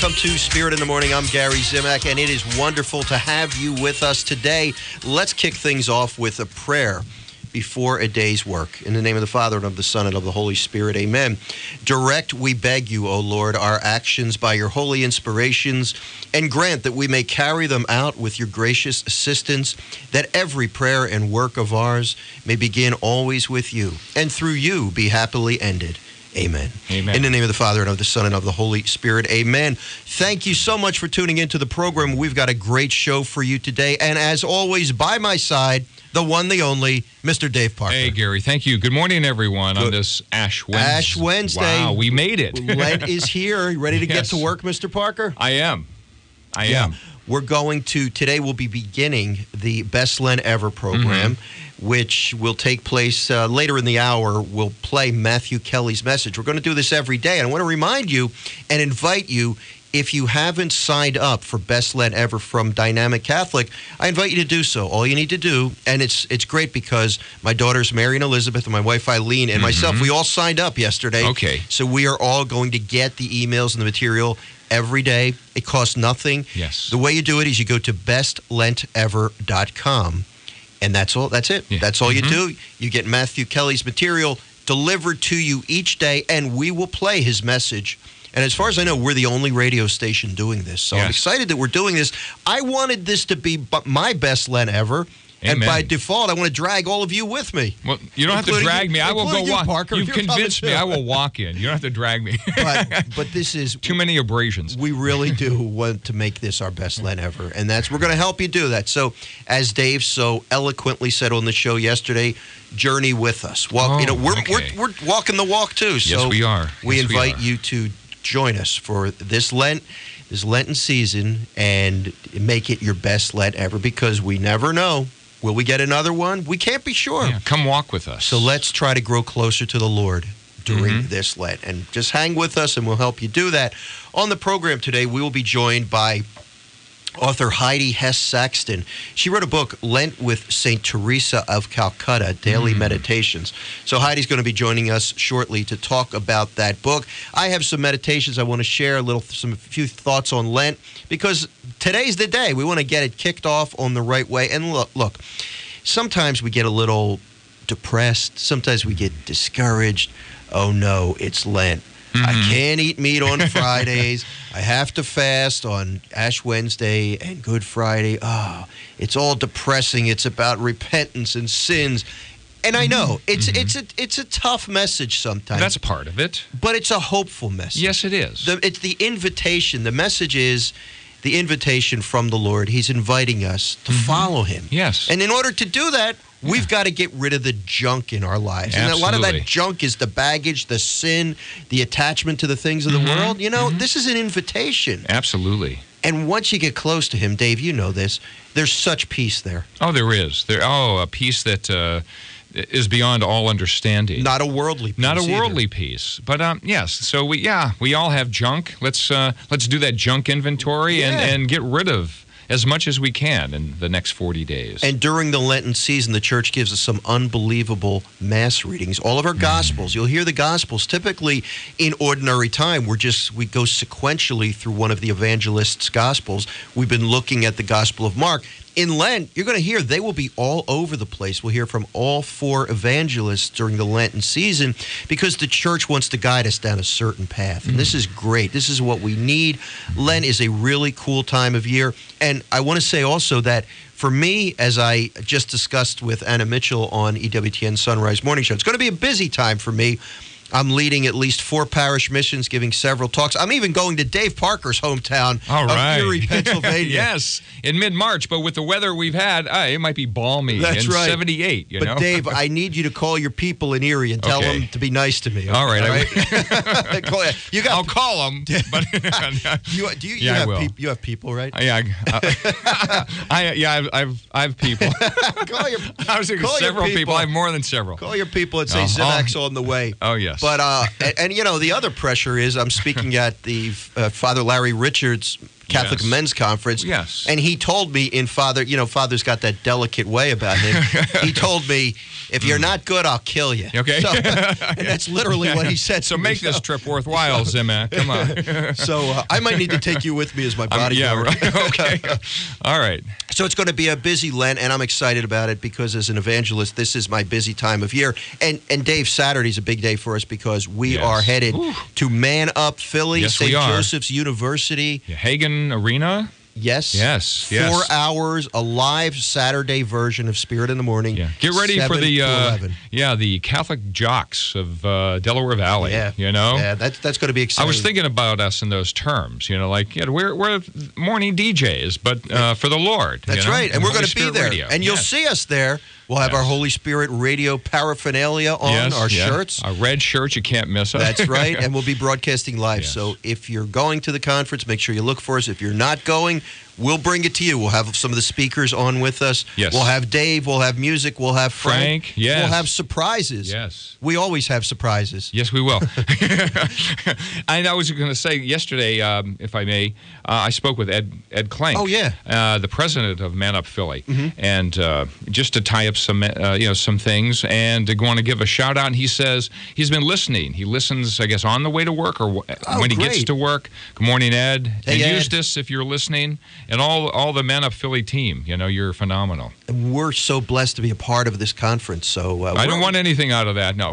Welcome to Spirit in the Morning. I'm Gary Zimak, and it is wonderful to have you with us today. Let's kick things off with a prayer before a day's work. In the name of the Father, and of the Son, and of the Holy Spirit, amen. Direct, we beg you, O Lord, our actions by your holy inspirations, and grant that we may carry them out with your gracious assistance, that every prayer and work of ours may begin always with you, and through you be happily ended. Amen. Amen. In the name of the Father, and of the Son, and of the Holy Spirit, amen. Thank you so much for tuning into the program. We've got a great show for you today, and as always, by my side, the one, the only, Mr. Dave Parker. Hey, Gary. Thank you. Good morning, everyone, on this Ash Wednesday. Ash Wednesday. Wow, we made it. Lent is here. You ready to Yes. get to work, Mr. Parker? I am. I am. We're going to, today we'll be beginning the Best Lent Ever program, which will take place later in the hour. We'll play Matthew Kelly's message. We're going to do this every day. And I want to remind you and invite you, if you haven't signed up for Best Lent Ever from Dynamic Catholic, I invite you to do so. All you need to do, and it's great because my daughters Mary and Elizabeth and my wife Eileen and myself, we all signed up yesterday. Okay. So we are all going to get the emails and the material every day. It costs nothing. Yes. The way you do it is you go to bestlentever.com, and that's all. That's it. Yeah. That's all you do. You get Matthew Kelly's material delivered to you each day, and we will play his message. And as far as I know, we're the only radio station doing this. So I'm excited that we're doing this. I wanted this to be my best Lent ever. Amen. And by default, I want to drag all of you with me. Well, you don't have to drag me. I will go walk. Parker, You've convinced me. I will walk in. You don't have to drag me. But this is too many abrasions. We really do want to make this our best Lent ever, and we're going to help you do that. So, as Dave so eloquently said on the show yesterday, journey with us. Well, we're walking the walk too. So yes, we are. We invite you to join us for this Lenten season, and make it your best Lent ever, because we never know. Will we get another one? We can't be sure. Yeah, come walk with us. So let's try to grow closer to the Lord during this Lent. And just hang with us, and we'll help you do that. On the program today, we will be joined by author Heidi Hess Saxton. She wrote a book, Lent with St. Teresa of Calcutta, Daily Meditations. So Heidi's going to be joining us shortly to talk about that book. I have some meditations I want to share, a few thoughts on Lent, because today's the day. We want to get it kicked off on the right way. And look, sometimes we get a little depressed. Sometimes we get discouraged. Oh no, it's Lent. I can't eat meat on Fridays. I have to fast on Ash Wednesday and Good Friday. Oh, it's all depressing. It's about repentance and sins. And I know it's a tough message sometimes. That's a part of it. But it's a hopeful message. Yes, it is. It's the invitation. The message is the invitation from the Lord. He's inviting us to follow him. Yes. And in order to do that, we've got to get rid of the junk in our lives. Absolutely. And a lot of that junk is the baggage, the sin, the attachment to the things of the world. You know, this is an invitation. Absolutely. And once you get close to him, Dave, you know this, there's such peace there. Oh, there is. A peace that is beyond all understanding. Not a worldly peace. Not a worldly peace. But yes, so we all have junk. Let's do that junk inventory and get rid of as much as we can in the next 40 days. And during the Lenten season, the church gives us some unbelievable Mass readings. All of our Gospels, you'll hear the Gospels. Typically, in ordinary time, we go sequentially through one of the evangelists' Gospels. We've been looking at the Gospel of Mark. In Lent, you're going to hear they will be all over the place. We'll hear from all 4 evangelists during the Lenten season, because the church wants to guide us down a certain path. And this is great. This is what we need. Lent is a really cool time of year. And I want to say also that for me, as I just discussed with Anna Mitchell on EWTN Sunrise Morning Show, it's going to be a busy time for me. I'm leading at least 4 parish missions, giving several talks. I'm even going to Dave Parker's hometown of Erie, Pennsylvania. Yes, in mid-March, but with the weather we've had, it might be balmy. That's right. 78, you know? But Dave, I need you to call your people in Erie and tell them to be nice to me. Okay? All right. I'll call them. But you have people, right? Yeah. I have people. I was thinking several people. I have more than several. Call your people and say Zimak's on the way. Oh, yes. But, and you know, the other pressure is I'm speaking at the Father Larry Richards Catholic Men's Conference. Yes. And he told me Father's got that delicate way about him. He told me, if you're not good, I'll kill you. Okay. So, and that's literally what he said. So make this trip worthwhile, Zima. Come on. So I might need to take you with me as my bodyguard. Right. Okay. All right. So it's going to be a busy Lent, and I'm excited about it because as an evangelist, this is my busy time of year. And Dave, Saturday's a big day for us because we are headed to Man Up Philly, Yes, St. we are. Joseph's University. Hagen Arena? Yes. 4 hours, a live Saturday version of Spirit in the Morning. Yeah. Get ready for the Catholic jocks of Delaware Valley. Yeah. Yeah, that's going to be exciting. I was thinking about us in those terms, we're morning DJs, but for the Lord. That's right, and we're going to be there. Radio. And you'll see us there. We'll have our Holy Spirit radio paraphernalia on, our shirts. Our red shirts, you can't miss us. That's right, and we'll be broadcasting live. Yes. So if you're going to the conference, make sure you look for us. If you're not going, we'll bring it to you. We'll have some of the speakers on with us. Yes. We'll have Dave, we'll have music, we'll have Frank. Yes. We'll have surprises. Yes. We always have surprises. Yes, we will. And I was going to say yesterday, if I may, I spoke with Ed Klenk. Oh, yeah. The president of Man Up Philly. And just to tie up some things and to want to give a shout out. And he says he's been listening. He listens, I guess, on the way to work or when he gets to work. Good morning, Ed. Hey, and Ed. Eustace, if you're listening, and all the Man Up Philly team. You're phenomenal. And we're so blessed to be a part of this conference. So I don't want anything out of that, no.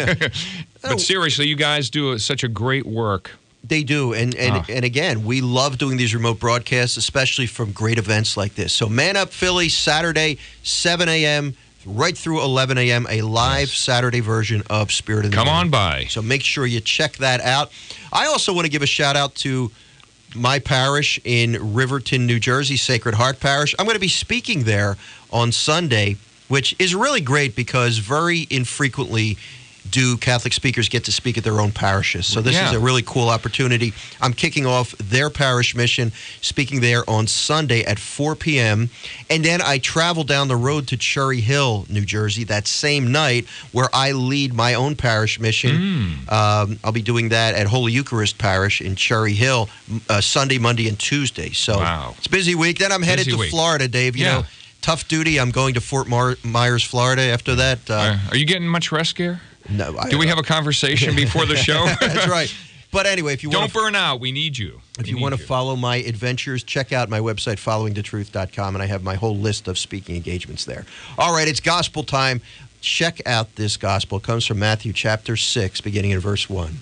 But seriously, you guys do such a great work. They do, and again, we love doing these remote broadcasts, especially from great events like this. So Man Up Philly, Saturday, 7 a.m., right through 11 a.m., a live Saturday version of Spirit in the Morning. Come on by. So make sure you check that out. I also want to give a shout-out to my parish in Riverton, New Jersey, Sacred Heart Parish. I'm going to be speaking there on Sunday, which is really great because very infrequently do Catholic speakers get to speak at their own parishes. So this is a really cool opportunity. I'm kicking off their parish mission, speaking there on Sunday at 4 p.m. And then I travel down the road to Cherry Hill, New Jersey, that same night where I lead my own parish mission. I'll be doing that at Holy Eucharist Parish in Cherry Hill Sunday, Monday, and Tuesday. So it's a busy week. Then I'm headed to Florida, Dave. You know, tough duty. I'm going to Fort Myers, Florida after that. Are you getting much rest, Gare? No. Do we have a conversation before the show? That's right. But anyway, if you don't burn out, we need you. If you want to follow my adventures, check out my website, followingthetruth.com, and I have my whole list of speaking engagements there. All right, it's gospel time. Check out this gospel. It comes from Matthew chapter 6, beginning in verse 1.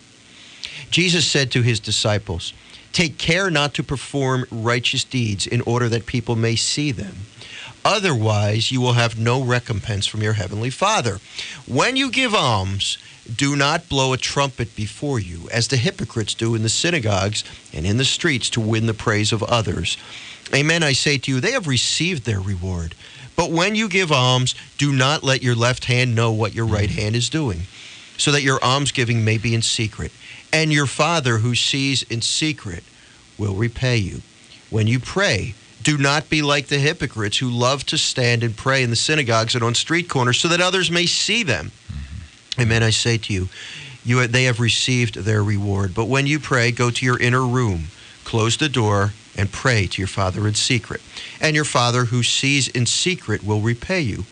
Jesus said to his disciples, "Take care not to perform righteous deeds in order that people may see them. Otherwise, you will have no recompense from your heavenly Father. When you give alms, do not blow a trumpet before you, as the hypocrites do in the synagogues and in the streets to win the praise of others. Amen, I say to you, they have received their reward. But when you give alms, do not let your left hand know what your right hand is doing, so that your almsgiving may be in secret. And your Father who sees in secret will repay you. When you pray, do not be like the hypocrites who love to stand and pray in the synagogues and on street corners so that others may see them. Amen, I say to you, they have received their reward. But when you pray, go to your inner room, close the door, and pray to your Father in secret. And your Father who sees in secret will repay you.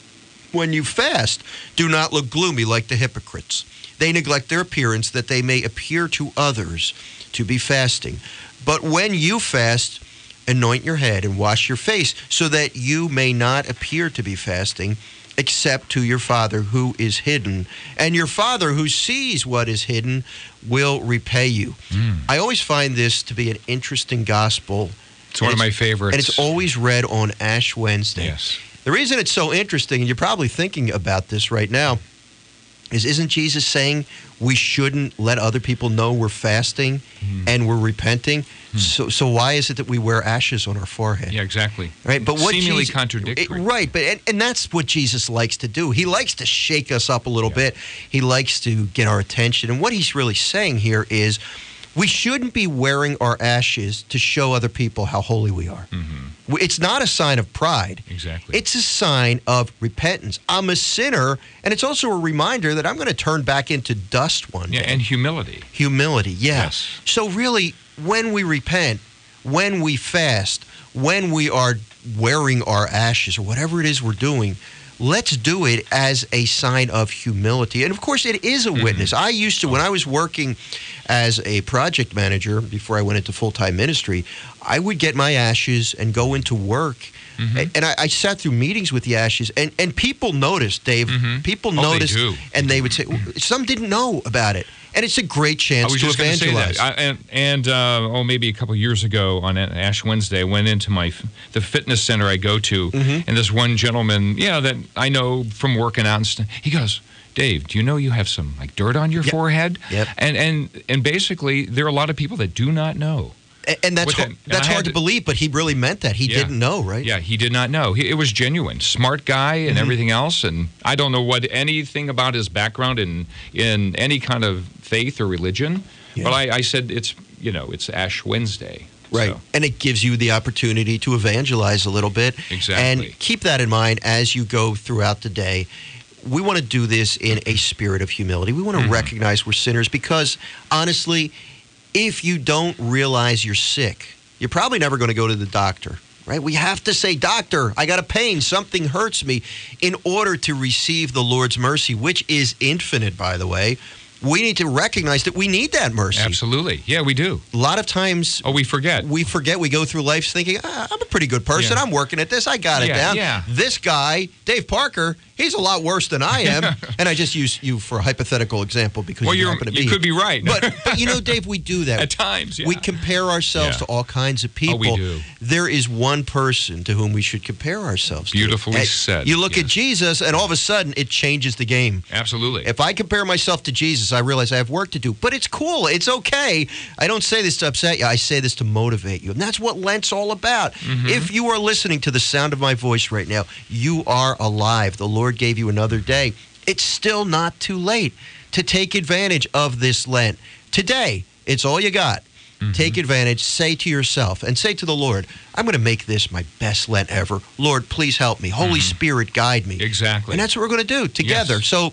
When you fast, do not look gloomy like the hypocrites. They neglect their appearance that they may appear to others to be fasting. But when you fast, anoint your head and wash your face, so that you may not appear to be fasting, except to your Father who is hidden. And your Father who sees what is hidden will repay you." I always find this to be an interesting gospel. It's one of my favorites. And it's always read on Ash Wednesday. Yes. The reason it's so interesting, and you're probably thinking about this right now, isn't Jesus saying we shouldn't let other people know we're fasting and we're repenting? So why is it that we wear ashes on our forehead? Yeah, exactly. Right, but what seemingly contradictory. Right, and that's what Jesus likes to do. He likes to shake us up a little bit. He likes to get our attention. And what he's really saying here is we shouldn't be wearing our ashes to show other people how holy we are. It's not a sign of pride. Exactly. It's a sign of repentance. I'm a sinner, and it's also a reminder that I'm going to turn back into dust one day. And humility. Humility, Yes. So really, when we repent, when we fast, when we are wearing our ashes or whatever it is we're doing, let's do it as a sign of humility. And of course, it is a witness. I used to, when I was working as a project manager before I went into full-time ministry, I would get my ashes and go into work. And I sat through meetings with the ashes, and people noticed, Dave. People noticed, and they would say, some didn't know about it. And it's a great chance to evangelize. Say that. Maybe a couple years ago on Ash Wednesday, I went into the fitness center I go to, and this one gentleman, that I know from working out, he goes, Dave, do you know you have some dirt on your forehead? Yep. And basically, there are a lot of people that do not know. And that's hard to believe, but he really meant that. He didn't know, right? Yeah, he did not know. It was genuine. Smart guy and everything else. And I don't know anything about his background in any kind of faith or religion. Yeah. But I said it's Ash Wednesday. Right. So. And it gives you the opportunity to evangelize a little bit. Exactly. And keep that in mind as you go throughout the day. We want to do this in a spirit of humility. We want to recognize we're sinners because, honestly, if you don't realize you're sick, you're probably never going to go to the doctor, right? We have to say, doctor, I got a pain, something hurts me, in order to receive the Lord's mercy, which is infinite, by the way. We need to recognize that we need that mercy. Absolutely. Yeah, we do. A lot of times... we forget. We go through life thinking, I'm a pretty good person. I'm working at this. I got it down. Yeah. This guy, Dave Parker, he's a lot worse than I am. And I just use you for a hypothetical example because you happen to be. You could be right. But Dave, we do that. At times, yeah. We compare ourselves to all kinds of people. We do. There is one person to whom we should compare ourselves to. Beautifully said. You look at Jesus, and all of a sudden, it changes the game. Absolutely. If I compare myself to Jesus, I realize I have work to do. But it's cool. It's okay. I don't say this to upset you. I say this to motivate you. And that's what Lent's all about. If you are listening to the sound of my voice right now, you are alive. The Lord gave you another day. It's still not too late to take advantage of this Lent. Today, it's all you got. Take advantage. Say to yourself and say to the Lord, I'm going to make this my best Lent ever. Lord, please help me. Holy Spirit, guide me. Exactly. And that's what we're going to do together. Yes. So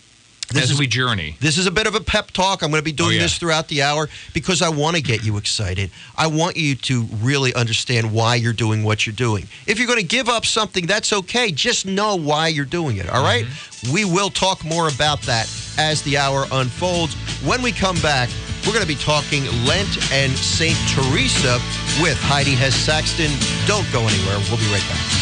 as we journey. This is a bit of a pep talk. I'm going to be doing this throughout the hour because I want to get you excited. I want you to really understand why you're doing what you're doing. If you're going to give up something, that's okay. Just know why you're doing it, all right? We will talk more about that as the hour unfolds. When we come back, we're going to be talking Lent and St. Teresa with Heidi Hess Saxton. Don't go anywhere. We'll be right back.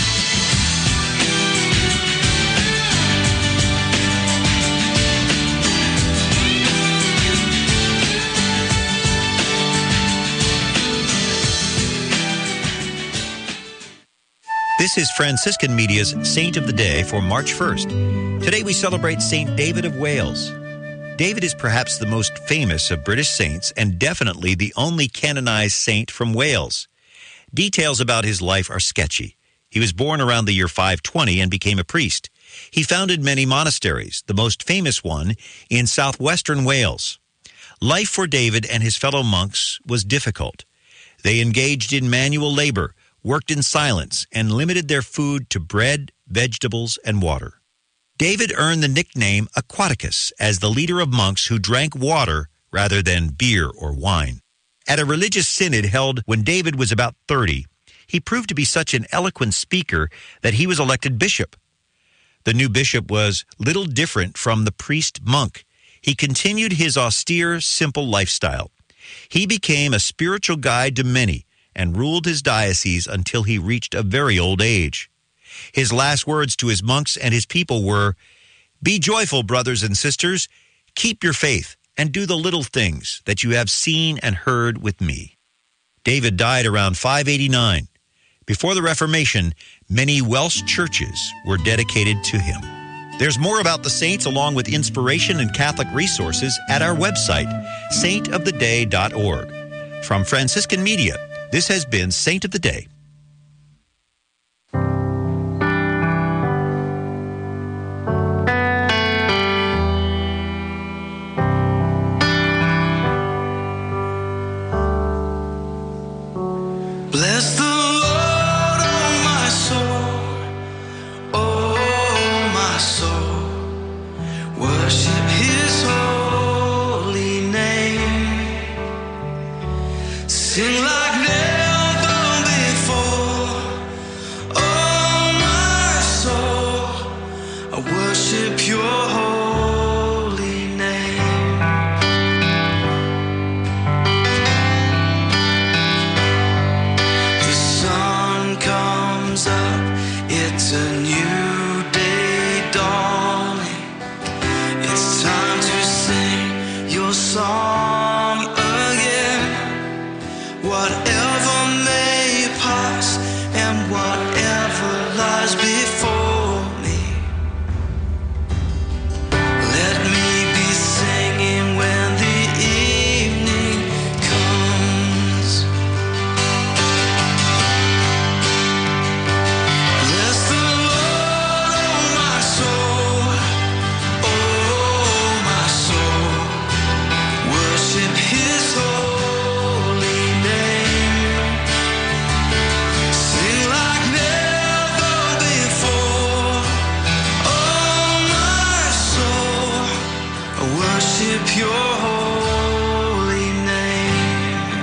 This is Franciscan Media's Saint of the Day for March 1st. Today we celebrate St. David of Wales. David is perhaps the most famous of British saints and definitely the only canonized saint from Wales. Details about his life are sketchy. He was born around the year 520 and became a priest. He founded many monasteries, the most famous one in southwestern Wales. Life for David and his fellow monks was difficult. They engaged in manual labor, worked in silence, and limited their food to bread, vegetables, and water. David earned the nickname Aquaticus as the leader of monks who drank water rather than beer or wine. At a religious synod held when David was about 30, he proved to be such an eloquent speaker that he was elected bishop. The new bishop was little different from the priest-monk. He continued his austere, simple lifestyle. He became a spiritual guide to many and ruled his diocese until he reached a very old age. His last words to his monks and his people were, "Be joyful, brothers and sisters. Keep your faith and do the little things that you have seen and heard with me." David died around 589. Before the Reformation, many Welsh churches were dedicated to him. There's more about the saints along with inspiration and Catholic resources at our website, saintoftheday.org. From Franciscan Media, this has been Saint of the Day. Bless the Lord, oh my soul, worship his holy name. Sing like never comes up, it's a new day dawning. It's time to sing your song again. Whatever may pass and whatever lies before me, let me be singing when the evening comes. Bless the Lord, oh my soul, oh my soul. Worship His holy name. Sing like never before, oh my soul. Worship Your holy name.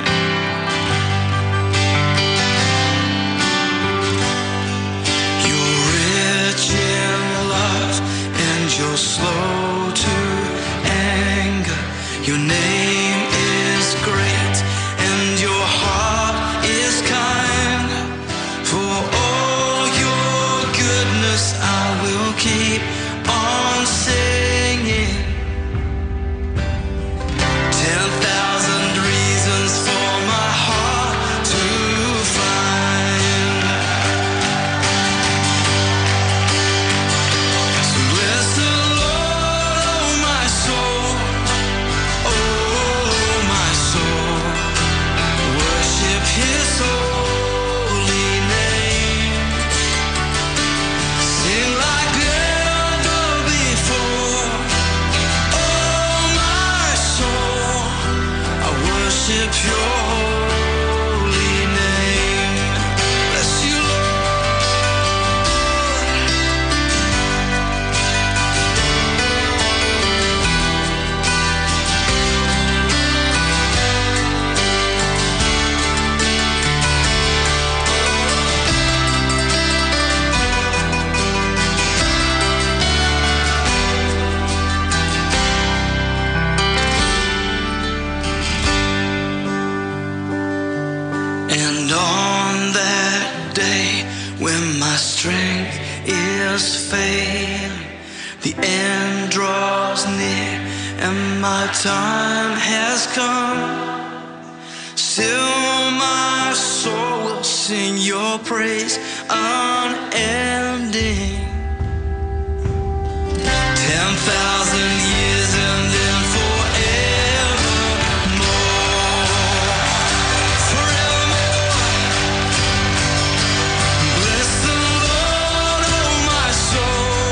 You're rich in love and you're slow to anger. Your name is great and your heart is kind. For all your goodness I will keep on singing. 10,000 reasons for my heart to find. So bless the Lord, oh my soul, oh my soul. Worship His holy name. Sing like never before, oh my soul. I worship Your holy name. Bless You, Lord. And on that day when my strength is failing, the end draws near and my time has come, still my soul will sing Your praise unending. 10,000 years and then forevermore. Forevermore. Bless the Lord, oh my soul,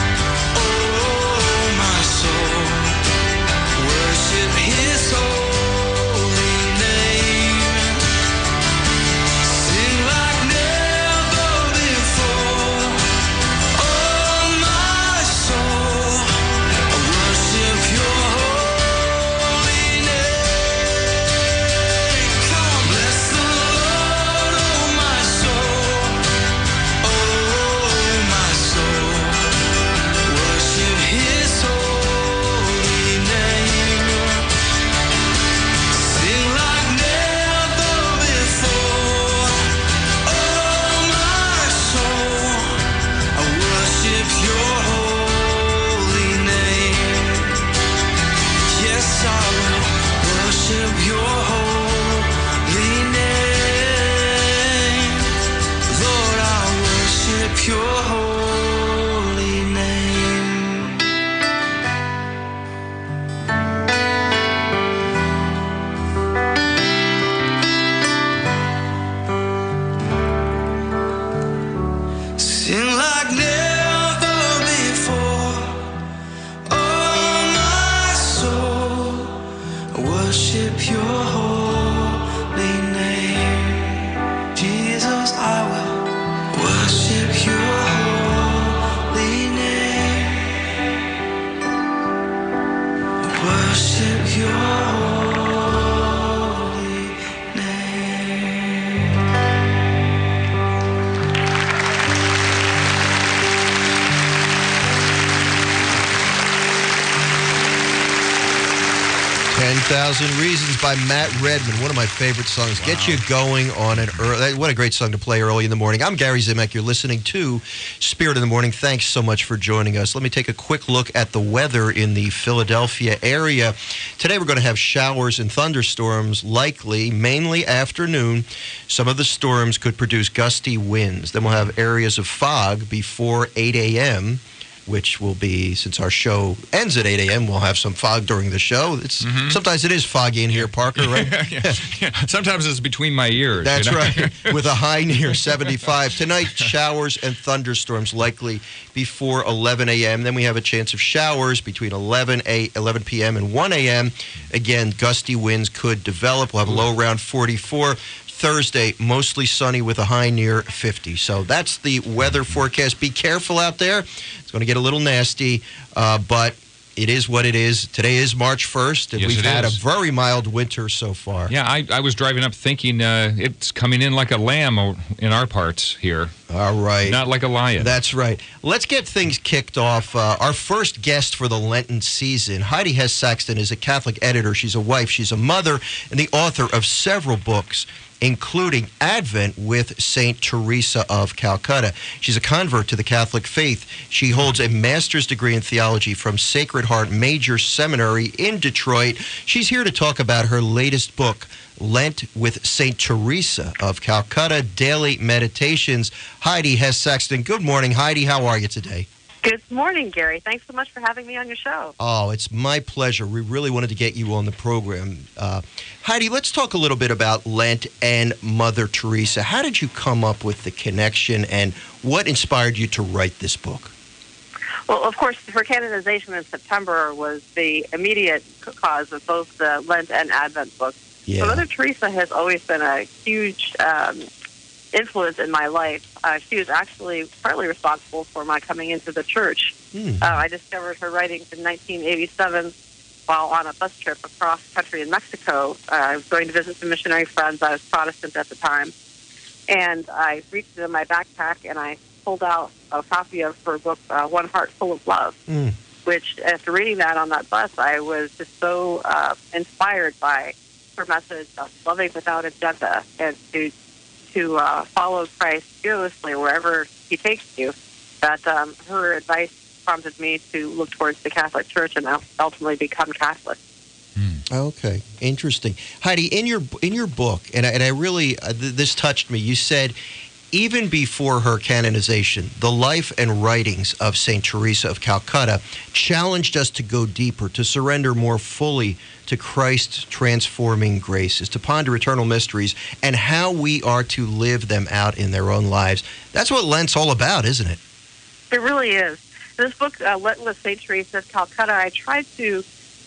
oh my soul. Worship His holy name. Sing like never before, oh my soul. I worship Your holy name. Come on, bless the Lord, oh my soul, oh my soul. Worship His holy name. Sing like never before, oh my soul. I worship Your holy name. Yes, I will worship Your holy name. Lord, I worship Your holy name. Sing like never before, oh my soul. Worship Your holy name. Jesus, I will worship Your holy 10,000 Reasons by Matt Redman, one of my favorite songs. Wow. Get you going on an early. What a great song to play early in the morning. I'm Gary Zimek. You're listening to Spirit in the Morning. Thanks so much for joining us. Let me take a quick look at the weather in the Philadelphia area. Today we're going to have showers and thunderstorms, likely mainly afternoon. Some of the storms could produce gusty winds. Then we'll have areas of fog before 8 a.m., which will be, since our show ends at 8 a.m., we'll have some fog during the show. Sometimes it is foggy in here, Parker, right? Yeah. Sometimes it's between my ears. That's right, with a high near 75. Tonight, showers and thunderstorms likely before 11 a.m. Then we have a chance of showers between 11 p.m. and 1 a.m. Again, gusty winds could develop. We'll have a low around 44. Thursday, mostly sunny with a high near 50. So that's the weather forecast. Be careful out there. It's going to get a little nasty, but it is what it is. Today is March 1st, and we've had a very mild winter so far. Yeah, I was driving up thinking it's coming in like a lamb in our parts here. All right. Not like a lion. That's right. Let's get things kicked off. Our first guest for the Lenten season, Heidi Hess Saxton, is a Catholic editor. She's a wife. She's a mother and the author of several books, including Advent with St. Teresa of Calcutta. She's a convert to the Catholic faith. She holds a master's degree in theology from Sacred Heart Major Seminary in Detroit. She's here to talk about her latest book, Lent with St. Teresa of Calcutta, Daily Meditations. Heidi Hess Saxton. Good morning, Heidi. How are you today? Good morning, Gary. Thanks so much for having me on your show. Oh, it's my pleasure. We really wanted to get you on the program. Heidi, let's talk a little bit about Lent and Mother Teresa. How did you come up with the connection, and what inspired you to write this book? Well, of course, her canonization in September was the immediate cause of both the Lent and Advent books. Yeah. So Mother Teresa has always been a huge influence in my life. She was actually partly responsible for my coming into the church. I discovered her writings in 1987 while on a bus trip across country in Mexico. I was going to visit some missionary friends. I was Protestant at the time. And I reached into my backpack and I pulled out a copy of her book, One Heart Full of Love, which, after reading that on that bus, I was just so inspired by her message of loving without agenda and to follow Christ fearlessly wherever he takes you, that her advice prompted me to look towards the Catholic Church and ultimately become Catholic. Okay, interesting. Heidi, in your book, and I really, this touched me, you said, even before her canonization, the life and writings of St. Teresa of Calcutta challenged us to go deeper, to surrender more fully to Christ's transforming graces, to ponder eternal mysteries and how we are to live them out in their own lives. That's what Lent's all about, isn't it? It really is. This book, Lent with St. Teresa of Calcutta, I tried to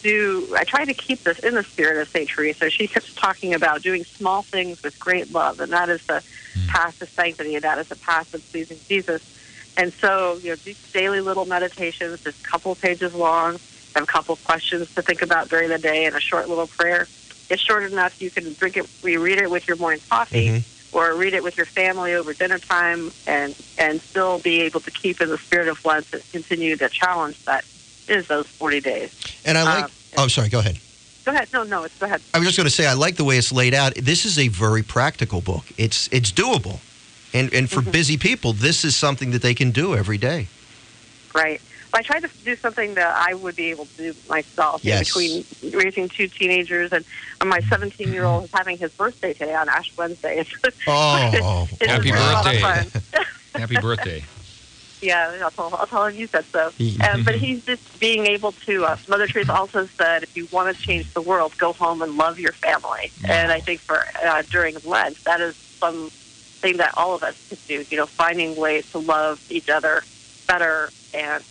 keep this in the spirit of St. Teresa. She keeps talking about doing small things with great love, and that is the path to sanctity, and that is the path of pleasing Jesus. And so, these daily little meditations, just a couple pages long, have a couple questions to think about during the day, and a short little prayer. It's short enough you can read it with your morning coffee, or read it with your family over dinner time, and still be able to keep in the spirit of Lent and continue the challenge that is those 40 days. And I like... sorry, go ahead. Go ahead. No, go ahead. I was just going to say, I like the way it's laid out. This is a very practical book. It's doable. And for busy people, this is something that they can do every day. Right. Well, I tried to do something that I would be able to do myself. Yes. Between raising two teenagers, and my 17-year-old is having his birthday today on Ash Wednesday. It's happy birthday. Happy birthday. Yeah, I'll tell him you said so. But he's just being able to, Mother Teresa also said, if you want to change the world, go home and love your family. Wow. And I think for during Lent, that is something that all of us could do, finding ways to love each other better and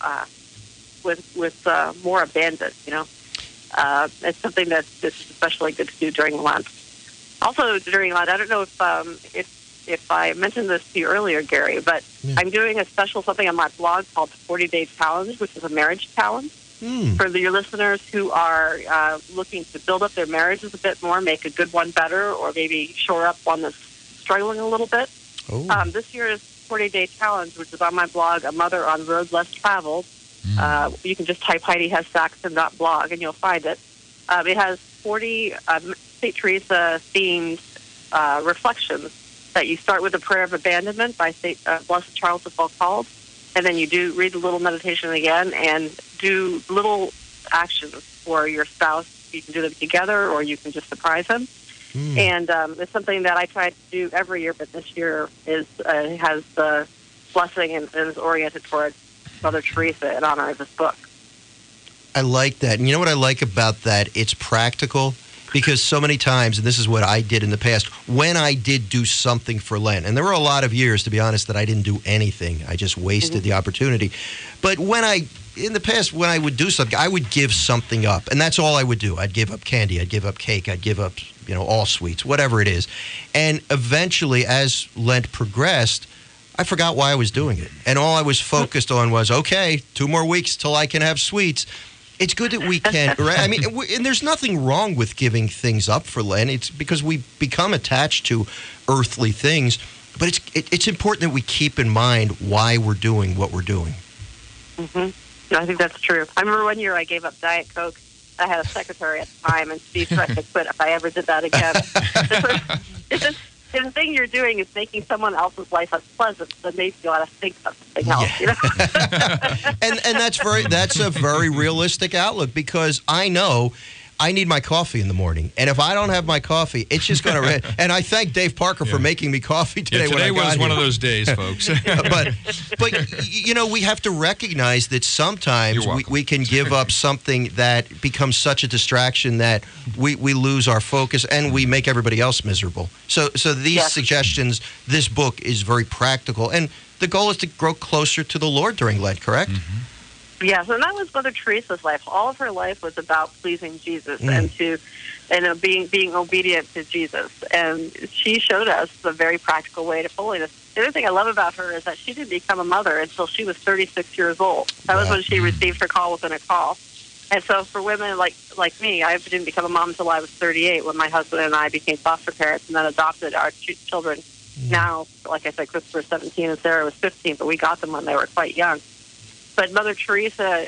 with more abandon, It's something that's especially good to do during Lent. Also during Lent, I don't know if I mentioned this to you earlier, Gary, but I'm doing a special something on my blog called the 40-Day Challenge, which is a marriage challenge for your listeners who are looking to build up their marriages a bit more, make a good one better, or maybe shore up one that's struggling a little bit. This year's 40-Day Challenge, which is on my blog, A Mother on Road Less Traveled. You can just type HeidiHessSaxton.blog and you'll find it. It has 40 St. Teresa-themed reflections that you start with the prayer of abandonment by Blessed Charles of Foucault, and then you read the little meditation again and do little actions for your spouse. You can do them together, or you can just surprise him. And it's something that I try to do every year, but this year has the blessing and is oriented towards Mother Teresa in honor of this book. I like that. And you know what I like about that? It's practical. Because so many times, and this is what I did in the past, when I did do something for Lent, and there were a lot of years, to be honest, that I didn't do anything. I just wasted the opportunity. But in the past, when I would do something, I would give something up. And that's all I would do. I'd give up candy. I'd give up cake. I'd give up, all sweets, whatever it is. And eventually, as Lent progressed, I forgot why I was doing it. And all I was focused on was, okay, 2 more weeks till I can have sweets. It's good that we can, right? I mean, and there's nothing wrong with giving things up for Lent. It's because we become attached to earthly things. But it's important that we keep in mind why we're doing what we're doing. Mm-hmm. I think that's true. I remember one year I gave up Diet Coke. I had a secretary at the time, and she threatened to quit if I ever did that again. The thing you're doing is making someone else's life unpleasant, so maybe you ought to think of something else. And that's a very realistic outlook, because I know I need my coffee in the morning, and if I don't have my coffee, it's just going to. And I thank Dave Parker for making me coffee today. Today when I was got one here. of those days, folks. but we have to recognize that sometimes we can give up something that becomes such a distraction that we lose our focus and we make everybody else miserable. So these suggestions, this book is very practical, and the goal is to grow closer to the Lord during Lent, correct? Mm-hmm. Yes, and that was Mother Teresa's life. All of her life was about pleasing Jesus and being obedient to Jesus. And she showed us the very practical way to holiness. The other thing I love about her is that she didn't become a mother until she was 36 years old. That was when she received her call within a call. And so for women like me, I didn't become a mom until I was 38, when my husband and I became foster parents and then adopted our children. Now, like I said, Christopher was 17 and Sarah was 15, but we got them when they were quite young. But Mother Teresa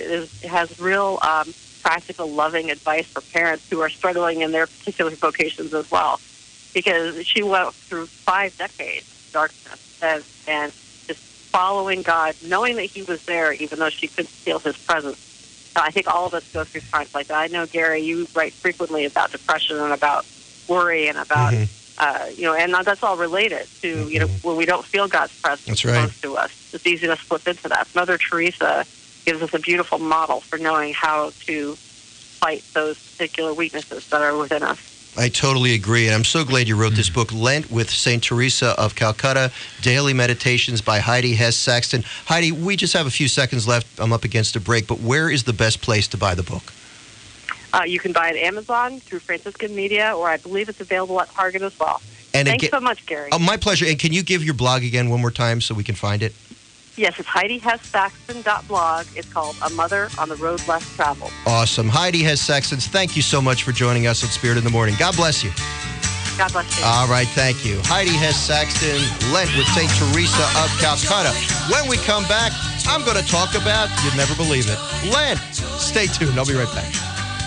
has real practical, loving advice for parents who are struggling in their particular vocations as well, because she went through 5 decades of darkness and just following God, knowing that He was there, even though she couldn't feel His presence. I think all of us go through times like that. I know, Gary, you write frequently about depression and about worry and about, and that's all related to, when we don't feel God's presence close to us. It's easy to slip into that. Mother Teresa gives us a beautiful model for knowing how to fight those particular weaknesses that are within us. I totally agree, and I'm so glad you wrote this book, Lent with St. Teresa of Calcutta, Daily Meditations by Heidi Hess Saxton. Heidi, we just have a few seconds left. I'm up against a break, but where is the best place to buy the book? You can buy it at Amazon, through Franciscan Media, or I believe it's available at Target as well. Thanks so much, Gary. My pleasure. And can you give your blog again one more time so we can find it? Yes, it's HeidiHessSaxton.blog. It's called A Mother on the Road Less Traveled. Awesome. Heidi Hess Saxton, thank you so much for joining us on Spirit in the Morning. God bless you. God bless you. All right, thank you. Heidi Hess Saxton, Lent with St. Teresa of Calcutta. When we come back, I'm going to talk about, you'd never believe it, Lent. Stay tuned. I'll be right back.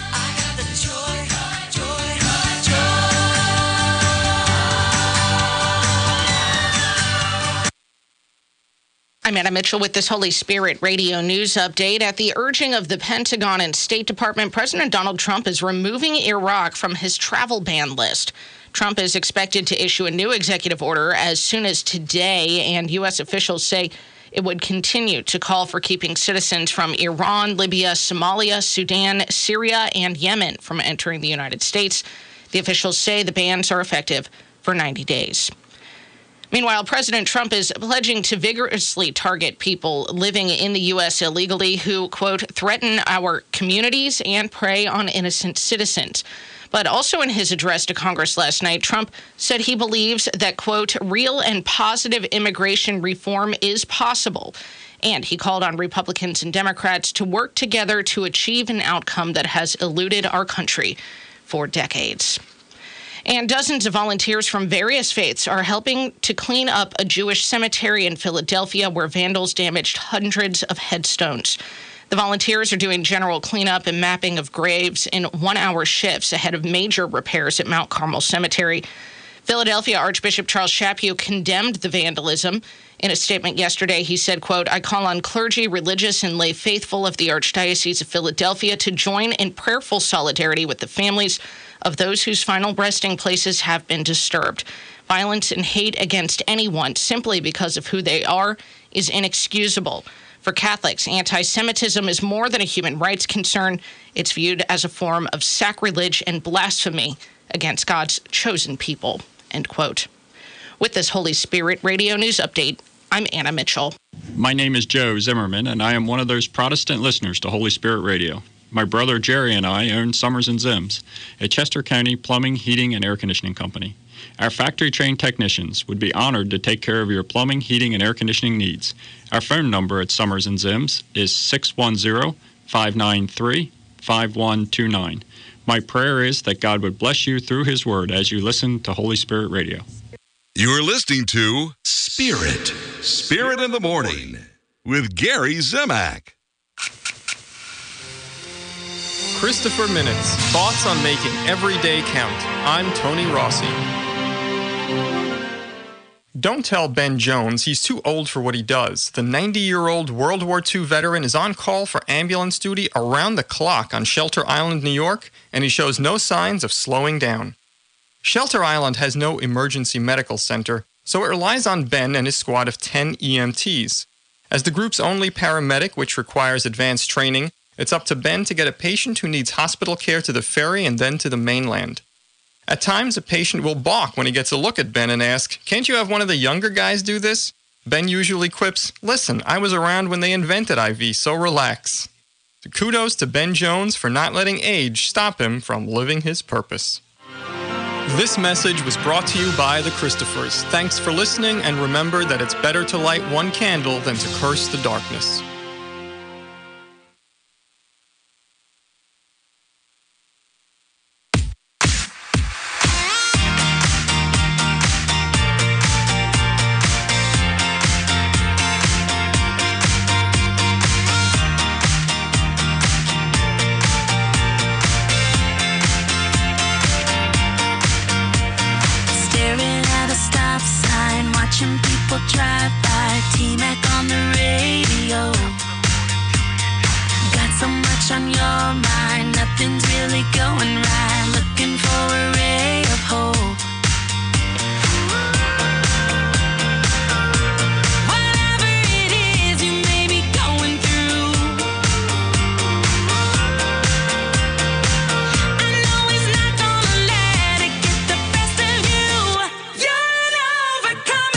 I'm Anna Mitchell with this Holy Spirit Radio News update. At the urging of the Pentagon and State Department, President Donald Trump is removing Iraq from his travel ban list. Trump is expected to issue a new executive order as soon as today, and U.S. officials say it would continue to call for keeping citizens from Iran, Libya, Somalia, Sudan, Syria, and Yemen from entering the United States. The officials say the bans are effective for 90 days. Meanwhile, President Trump is pledging to vigorously target people living in the U.S. illegally who, quote, threaten our communities and prey on innocent citizens. But also in his address to Congress last night, Trump said he believes that, quote, real and positive immigration reform is possible. And he called on Republicans and Democrats to work together to achieve an outcome that has eluded our country for decades. And dozens of volunteers from various faiths are helping to clean up a Jewish cemetery in Philadelphia where vandals damaged hundreds of headstones. The volunteers are doing general cleanup and mapping of graves in 1-hour shifts ahead of major repairs at Mount Carmel Cemetery. Philadelphia Archbishop Charles Chaput condemned the vandalism. In a statement yesterday, he said, quote, "I call on clergy, religious, and lay faithful of the Archdiocese of Philadelphia to join in prayerful solidarity with the families of those whose final resting places have been disturbed. Violence and hate against anyone simply because of who they are is inexcusable. For Catholics, anti-Semitism is more than a human rights concern. It's viewed as a form of sacrilege and blasphemy against God's chosen people," end quote. With this Holy Spirit Radio News Update, I'm Anna Mitchell. My name is Joe Zimmerman, and I am one of those Protestant listeners to Holy Spirit Radio. My brother Jerry and I own Summers & Zims, a Chester County plumbing, heating, and air conditioning company. Our factory-trained technicians would be honored to take care of your plumbing, heating, and air conditioning needs. Our phone number at Summers & Zims is 610-593-5129. My prayer is that God would bless you through His Word as you listen to Holy Spirit Radio. You're listening to Spirit in the Morning with Gary Zimak. Christopher Minutes, thoughts on making every day count. I'm Tony Rossi. Don't tell Ben Jones he's too old for what he does. The 90-year-old World War II veteran is on call for ambulance duty around the clock on Shelter Island, New York, and he shows no signs of slowing down. Shelter Island has no emergency medical center, so it relies on Ben and his squad of 10 EMTs. As the group's only paramedic, which requires advanced training, it's up to Ben to get a patient who needs hospital care to the ferry and then to the mainland. At times, a patient will balk when he gets a look at Ben and ask, "Can't you have one of the younger guys do this?" Ben usually quips, "Listen, I was around when they invented IV, so relax." Kudos to Ben Jones for not letting age stop him from living his purpose. This message was brought to you by the Christophers. Thanks for listening, and remember that it's better to light one candle than to curse the darkness. Drive by, T-Mac on the radio. Got so much on your mind, nothing's really going right. Looking for a ray of hope. Whatever it is you may be going through, I know He's not gonna let it get the best of you. You're an overcomer.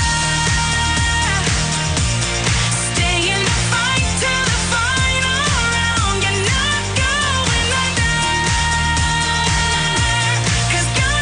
Cause God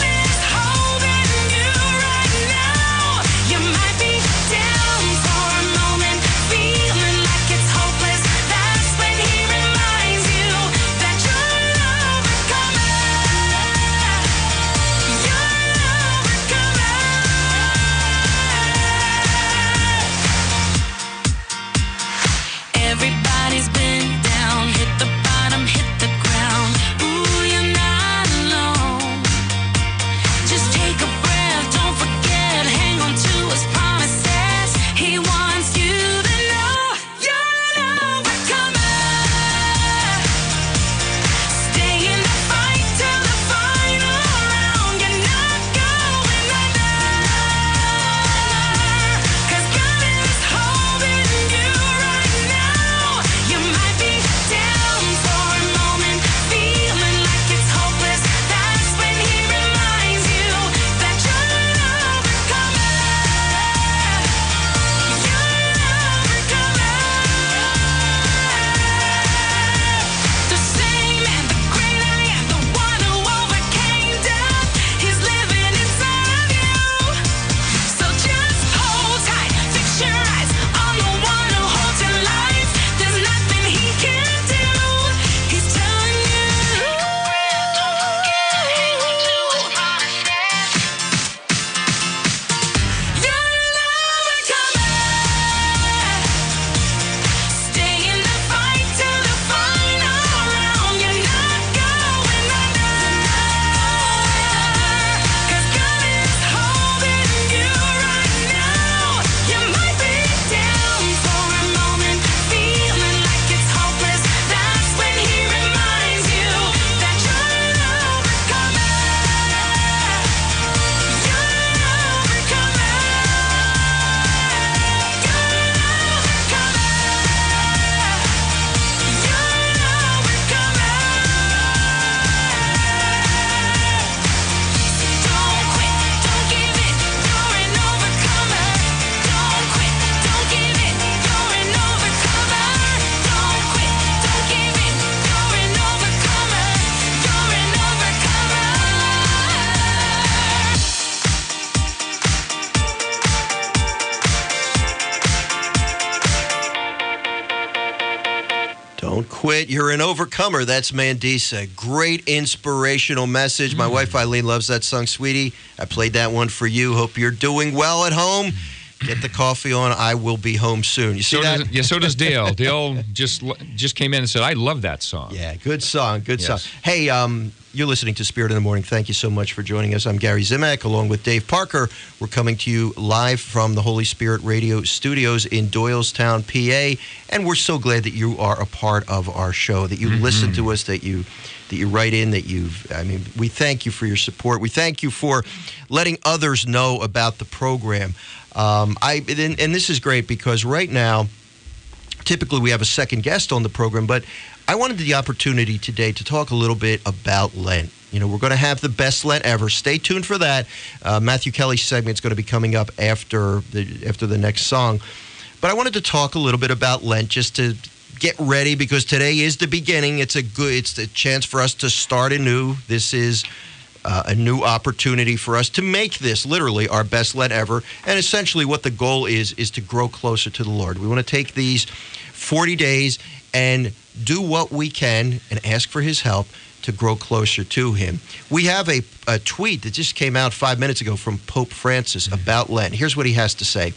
Don't quit. You're an overcomer. That's Mandisa. Great inspirational message. My wife Eileen loves that song, Sweetie. I played that one for you. Hope you're doing well at home. Get the coffee on. I will be home soon. You see that? So does Dale. Dale just came in and said, I love that song. Yeah, good song. Good Yes. song. Hey, you're listening to Spirit in the Morning. Thank you so much for joining us. I'm Gary Zimak, along with Dave Parker. We're coming to you live from the Holy Spirit Radio Studios in Doylestown, PA. And we're so glad that you are a part of our show, that you listen to us, that you write in, we thank you for your support. We thank you for letting others know about the program. And this is great because right now, typically we have a second guest on the program, but I wanted the opportunity today to talk a little bit about Lent. You know, we're going to have the best Lent ever. Stay tuned for that. Matthew Kelly's segment is going to be coming up after the next song. But I wanted to talk a little bit about Lent just to get ready because today is the beginning. It's a chance for us to start anew. This is a new opportunity for us to make this literally our best Lent ever. And essentially what the goal is to grow closer to the Lord. We want to take these 40 days and do what we can and ask for his help to grow closer to him. We have a tweet that just came out 5 minutes ago from Pope Francis about Lent. Here's what he has to say.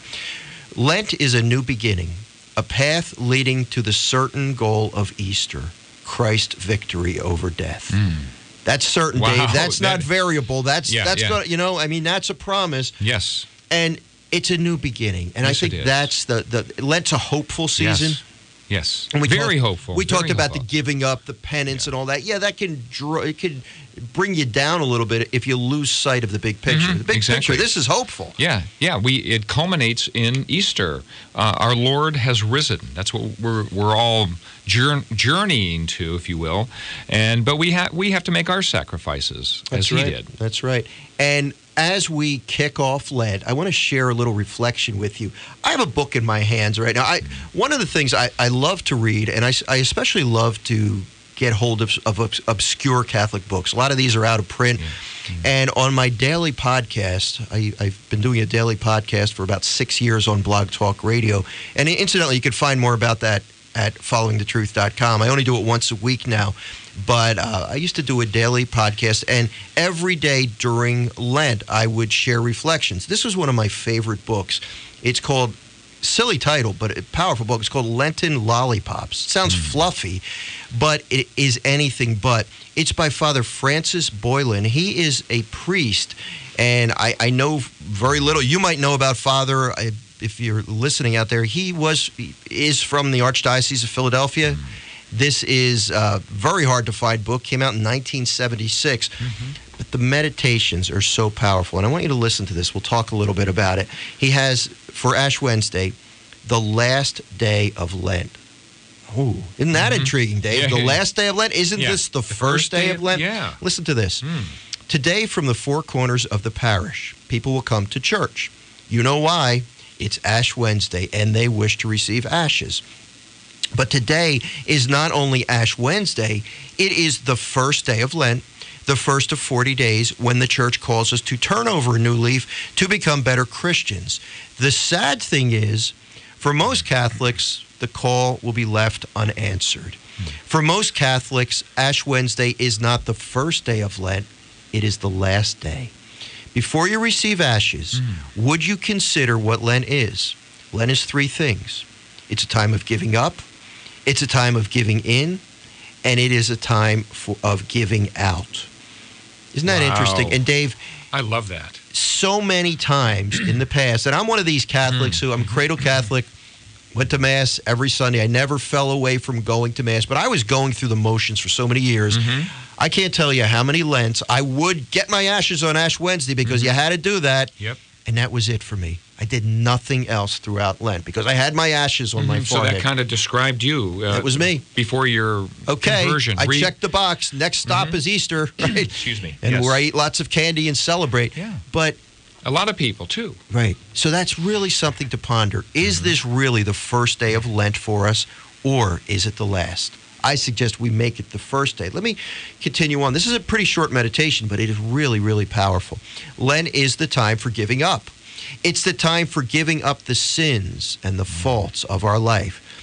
Lent is a new beginning, a path leading to the certain goal of Easter, Christ's victory over death. That's certain, Wow. Dave. That's not variable. That's Yeah. gonna, that's a promise. Yes. And it's a new beginning. And Yes, I think it is. that's the Lent's a hopeful season. Yes. And Very hopeful. We Very talked about the hopeful. giving up, the penance, and all that. Yeah, that can it could bring you down a little bit if you lose sight of the big picture. The big exactly. picture. This is hopeful. Yeah. It culminates in Easter. Our Lord has risen. That's what we're all journeying to, if you will. But we have to make our sacrifices as he did. That's right. And as we kick off Lent, I want to share a little reflection with you. I have a book in my hands right now. One of the things I love to read, and I especially love to get hold of obscure Catholic books. A lot of these are out of print. And on my daily podcast, I've been doing a daily podcast for about 6 years on Blog Talk Radio. And incidentally, you can find more about that at followingthetruth.com. I only do it once a week now. But I used to do a daily podcast, and every day during Lent, I would share reflections. This was one of my favorite books. It's called, silly title, but a powerful book. It's called Lenten Lollipops. It sounds fluffy, but it is anything but. It's by Father Francis Boylan. He is a priest, and I know very little. You might know about Father, if you're listening out there. He is from the Archdiocese of Philadelphia. This is a very hard to find book. Came out in 1976. But the meditations are so powerful. And I want you to listen to this. We'll talk a little bit about it. He has, for Ash Wednesday, the last day of Lent. Oh, isn't that intriguing, Dave? Yeah. The last day of Lent? Isn't this the first day of Lent? Yeah. Listen to this. Today, from the four corners of the parish, people will come to church. You know why? It's Ash Wednesday, and they wish to receive ashes. But today is not only Ash Wednesday, it is the first day of Lent, the first of 40 days when the church calls us to turn over a new leaf to become better Christians. The sad thing is, for most Catholics, the call will be left unanswered. For most Catholics, Ash Wednesday is not the first day of Lent, it is the last day. Before you receive ashes, would you consider what Lent is? Lent is three things. It's a time of giving up, it's a time of giving in, and it is a time of giving out. Isn't that interesting? And Dave, I love that. so many times in the past, and I'm one of these Catholics who, I'm a cradle Catholic, went to Mass every Sunday. I never fell away from going to Mass, but I was going through the motions for so many years. I can't tell you how many Lents I would get my ashes on Ash Wednesday because you had to do that. Yep. And that was it for me. I did nothing else throughout Lent because I had my ashes on my So forehead. that kind of described you. That was me. Before your Okay, conversion. I checked the box. Next stop is Easter, right? Excuse me. And Yes. where I eat lots of candy and celebrate. Yeah. But A lot of people, too. right, so that's really something to ponder. Is this really the first day of Lent for us, or is it the last? I suggest we make it the first day. Let me continue on. This is a pretty short meditation, but it is really, really powerful. Lent is the time for giving up. It's the time for giving up the sins and the faults of our life.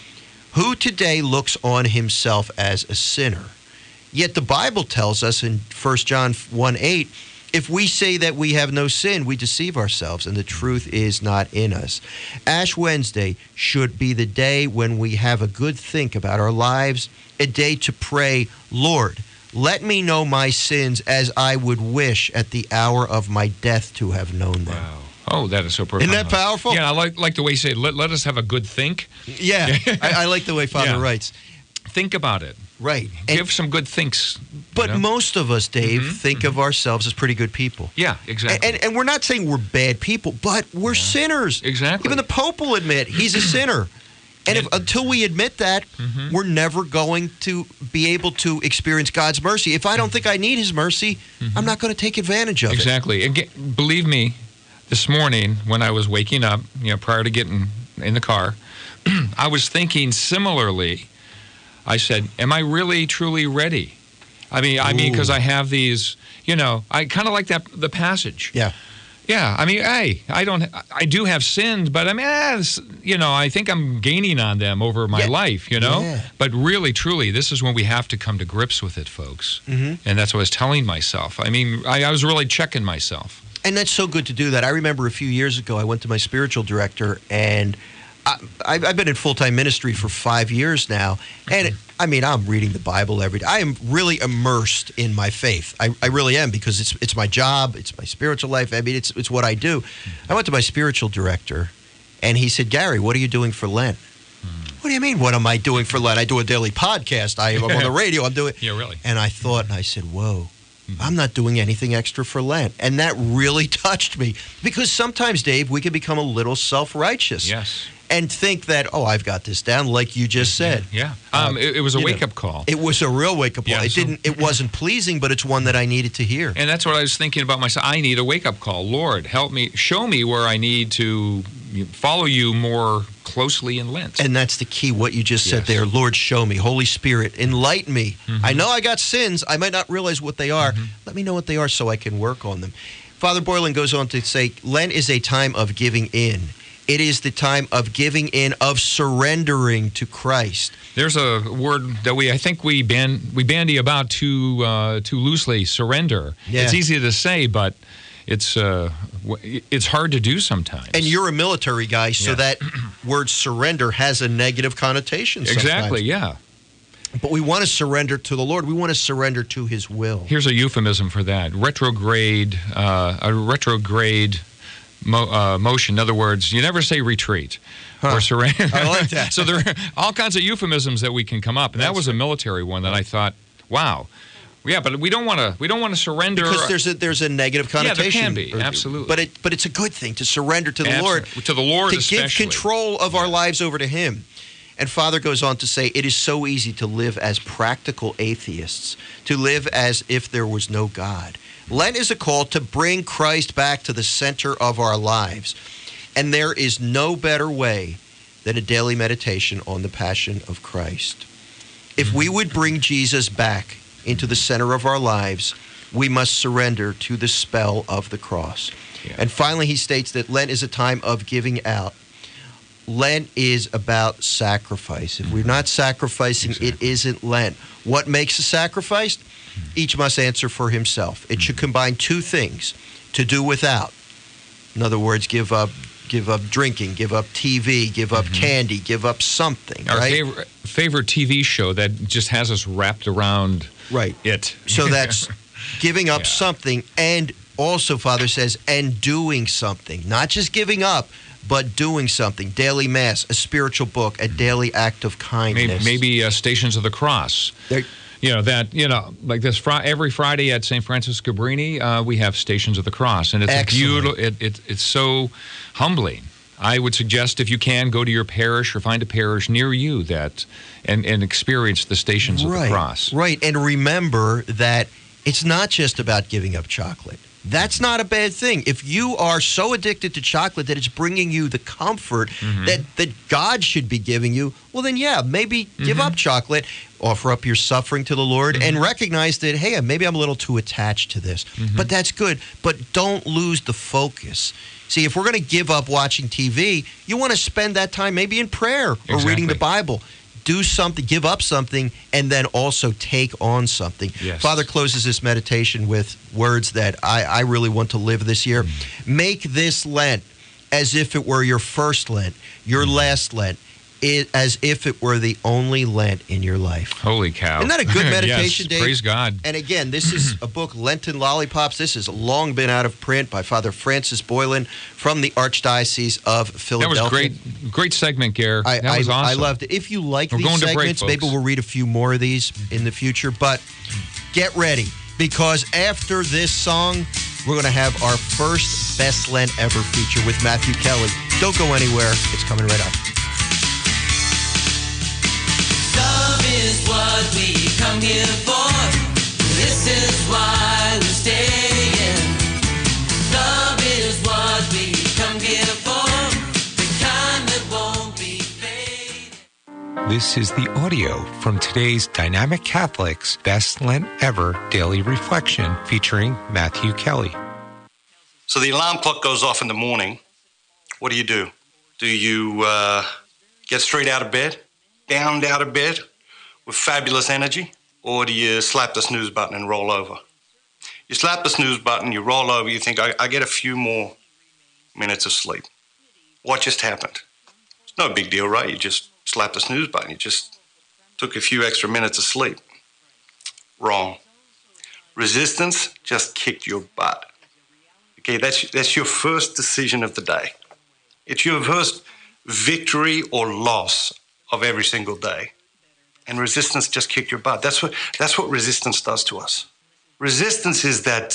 Who today looks on himself as a sinner? Yet the Bible tells us in 1 John 1:8, if we say that we have no sin, we deceive ourselves, and the truth is not in us. Ash Wednesday should be the day when we have a good think about our lives, a day to pray, Lord, let me know my sins as I would wish at the hour of my death to have known them. Wow. Oh, that is so profound. Isn't that powerful? Yeah, I like the way you say, let us have a good think. Yeah, I like the way Father writes. Think about it. Right. Give some good thinks. But most of us, Dave, think of ourselves as pretty good people. Yeah, exactly. And we're not saying we're bad people, but we're sinners. Exactly. Even the Pope will admit he's a sinner. And until we admit that, we're never going to be able to experience God's mercy. If I don't think I need his mercy, I'm not going to take advantage of it. Exactly. And believe me, this morning when I was waking up, prior to getting in the car, I was thinking similarly. I said, am I really, truly ready? I mean, because I have these, I kind of like the passage. Yeah. Yeah, I mean, hey, I do have sinned, but I mean, I think I'm gaining on them over my life, Yeah. But really, truly, this is when we have to come to grips with it, folks. And that's what I was telling myself. I mean, I was really checking myself. And that's so good to do that. I remember a few years ago, I went to my spiritual director, and I've been in full-time ministry for 5 years now, and I mean, I'm reading the Bible every day. I am really immersed in my faith. I really am, because it's my job, it's my spiritual life. I mean, it's what I do. I went to my spiritual director, and he said, Gary, what are you doing for Lent? What do you mean, what am I doing for Lent? I do a daily podcast. I'm on the radio. I'm doing. Yeah, really. And I thought, and I said, whoa. I'm not doing anything extra for Lent. And that really touched me, because sometimes, Dave, we can become a little self-righteous. Yes. And think that, I've got this down, like you just said. Yeah. It was a wake-up call. It was a real wake-up call. Yeah, It wasn't pleasing, but it's one that I needed to hear. And that's what I was thinking about myself. I need a wake-up call. Lord, help me, show me where I need to follow you more closely in Lent. And that's the key, what you just said there. Lord, show me. Holy Spirit, enlighten me. I know I got sins. I might not realize what they are. Let me know what they are so I can work on them. Father Boylan goes on to say, Lent is a time of giving in. It is the time of giving in, of surrendering to Christ. There's a word that I think we bandy about too loosely, surrender. Yeah. It's easy to say, but it's hard to do sometimes. And you're a military guy, so that word surrender has a negative connotation sometimes. Exactly, yeah. But we want to surrender to the Lord. We want to surrender to his will. Here's a euphemism for that. Retrograde motion. In other words, you never say retreat or surrender. I like that. So there are all kinds of euphemisms that we can come up, and that was a military one that I thought, wow. Yeah, but we don't want to surrender, because there's a negative connotation. Yeah, there can be, absolutely. But it's a good thing to surrender to the Lord, to the Lord, to especially. give control of our lives over to him. And Father goes on to say, it is so easy to live as practical atheists, to live as if there was no God. Lent is a call to bring Christ back to the center of our lives. And there is no better way than a daily meditation on the Passion of Christ. If we would bring Jesus back into the center of our lives, we must surrender to the spell of the cross. Yeah. And finally, he states that Lent is a time of giving out. Lent is about sacrifice. If we're not sacrificing, it isn't Lent. What makes a sacrifice? Each must answer for himself. It should combine two things: to do without. In other words, give up drinking, give up TV, give up candy, give up something. Our right? favorite TV show that just has us wrapped around it. So that's giving up something, and also, Father says, and doing something. Not just giving up, but doing something. Daily Mass, a spiritual book, a daily act of kindness. Maybe Stations of the Cross. Like this every Friday at St. Francis Cabrini, we have Stations of the Cross, and it's a beautiful. It's so humbling. I would suggest, if you can, go to your parish or find a parish near you and experience the Stations of the Cross. Right, and remember that it's not just about giving up chocolate. That's not a bad thing. If you are so addicted to chocolate that it's bringing you the comfort that God should be giving you, well then, maybe give up chocolate, offer up your suffering to the Lord, and recognize that, hey, maybe I'm a little too attached to this. But that's good. But don't lose the focus. See, if we're going to give up watching TV, you want to spend that time maybe in prayer or reading the Bible. do something, give up something, and then also take on something. Yes. Father closes this meditation with words that I really want to live this year. Make this Lent as if it were your first Lent, your last Lent, as if it were the only Lent in your life. Holy cow. Isn't that a good meditation, yes, Dave? Praise God. And again, this is a book, Lenten Lollipops. This has long been out of print by Father Francis Boylan from the Archdiocese of Philadelphia. That was great segment, Gare. That was awesome. I loved it. If you like We're these going to break, segments, maybe folks. we'll read a few more of these in the future. But get ready, because after this song, we're going to have our first Best Lent Ever feature with Matthew Kelly. Don't go anywhere. It's coming right up. Love is what we come here for. This is why we're staying. Love is what we come here for. The kind that won't be fading. This is the audio from today's Dynamic Catholics Best Lent Ever Daily Reflection featuring Matthew Kelly. So the alarm clock goes off in the morning. What do? Do you get straight out of bed? Bound out of bed with fabulous energy, or do you slap the snooze button and roll over? You slap the snooze button, you roll over, you think, I get a few more minutes of sleep. What just happened? It's no big deal, right? You just slapped the snooze button. You just took a few extra minutes of sleep. Wrong. Resistance just kicked your butt. Okay, that's your first decision of the day. It's your first victory or loss of every single day. And resistance just kicked your butt. That's what resistance does to us. Resistance is that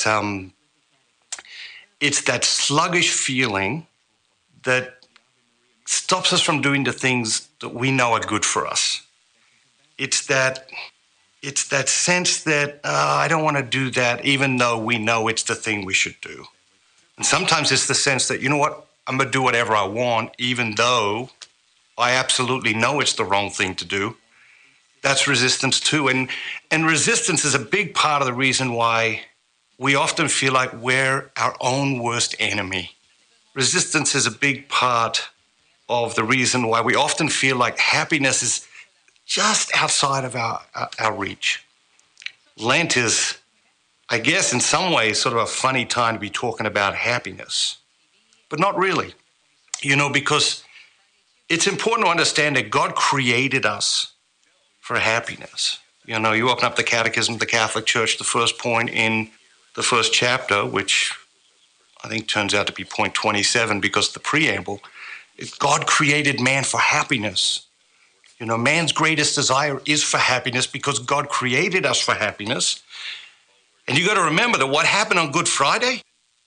it's that sluggish feeling that stops us from doing the things that we know are good for us. It's that sense that I don't want to do that, even though we know it's the thing we should do. And sometimes it's the sense that, you know what, I'm going to do whatever I want, even though I absolutely know it's the wrong thing to do. That's resistance too. And resistance is a big part of the reason why we often feel like we're our own worst enemy. Resistance is a big part of the reason why we often feel like happiness is just outside of our reach. Lent is, I guess, in some ways, sort of a funny time to be talking about happiness, but not really, because it's important to understand that God created us for happiness. You open up the Catechism of the Catholic Church, the first point in the first chapter, which I think turns out to be point 27 because of the preamble, is God created man for happiness. Man's greatest desire is for happiness because God created us for happiness. And you got to remember that what happened on Good Friday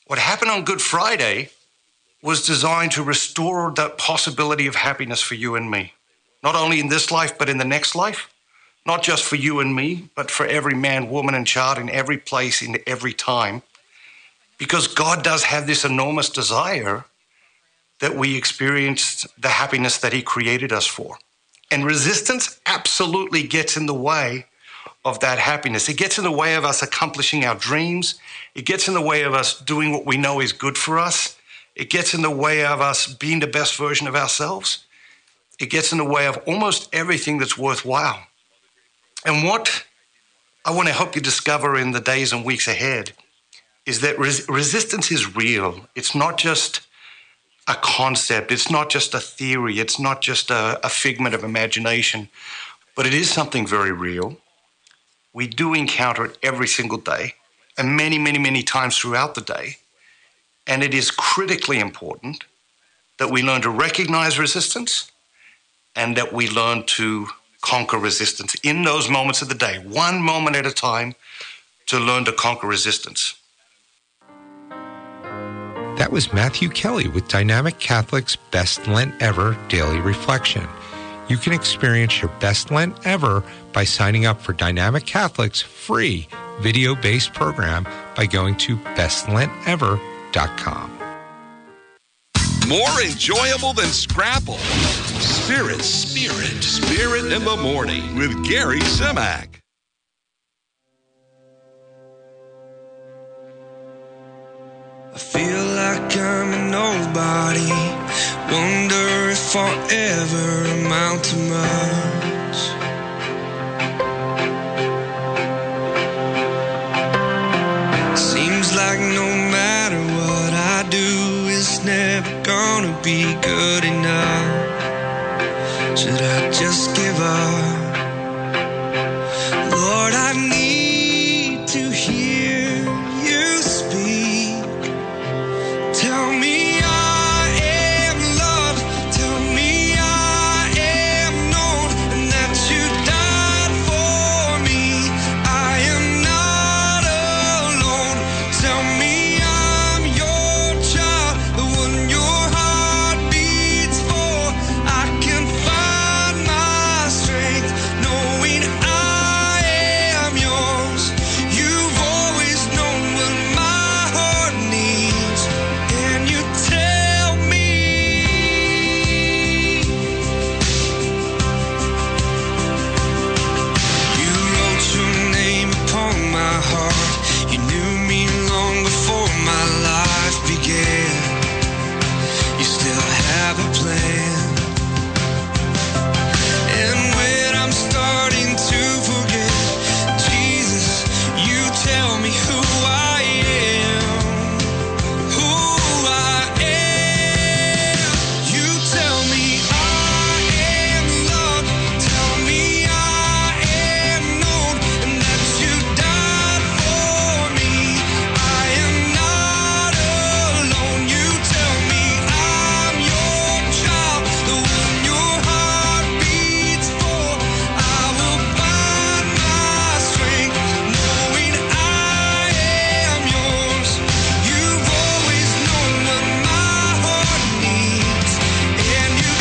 was designed to restore that possibility of happiness for you and me. Not only in this life, but in the next life. Not just for you and me, but for every man, woman, and child in every place, in every time. Because God does have this enormous desire that we experience the happiness that He created us for. And resistance absolutely gets in the way of that happiness. It gets in the way of us accomplishing our dreams. It gets in the way of us doing what we know is good for us. It gets in the way of us being the best version of ourselves. It gets in the way of almost everything that's worthwhile. And what I want to help you discover in the days and weeks ahead is that resistance is real. It's not just a concept. It's not just a theory. It's not just a figment of imagination, but it is something very real. We do encounter it every single day and many, many, many times throughout the day. And it is critically important that we learn to recognize resistance and that we learn to conquer resistance in those moments of the day, one moment at a time, to learn to conquer resistance. That was Matthew Kelly with Dynamic Catholic's Best Lent Ever Daily Reflection. You can experience your best Lent ever by signing up for Dynamic Catholic's free video-based program by going to bestlentever.com. More enjoyable than Scrapple. Spirit in the Morning with Gary Zimak. I feel like I'm a nobody. Wonder if I'll ever amount to much. Should I just give up? Lord, I need to hear you speak. Tell me I am loved. Tell me I am known, and that you died for me. I am not alone. Tell me I'm your child, the one your heart beats for. I can find my strength knowing I am yours. You've always known what my heart needs, and you tell me. You wrote your name upon my heart. You knew me long before my life began. You still have a plan. And when I'm starting to forget, Jesus, you tell me who I am. Who I am. You tell me I am loved. Tell me I am known, and that you died for me. I am not alone. You tell me I'm your child, the one your heart beats for. I will find my strength knowing I am yours. You've always known what my heart needs, and you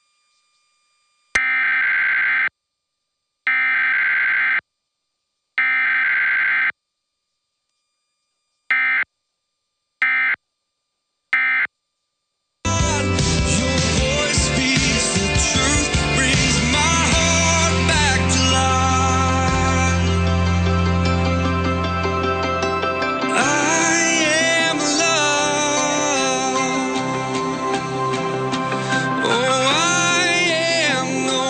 Your voice speaks the truth, brings my heart back to life. I am loved. Oh, I am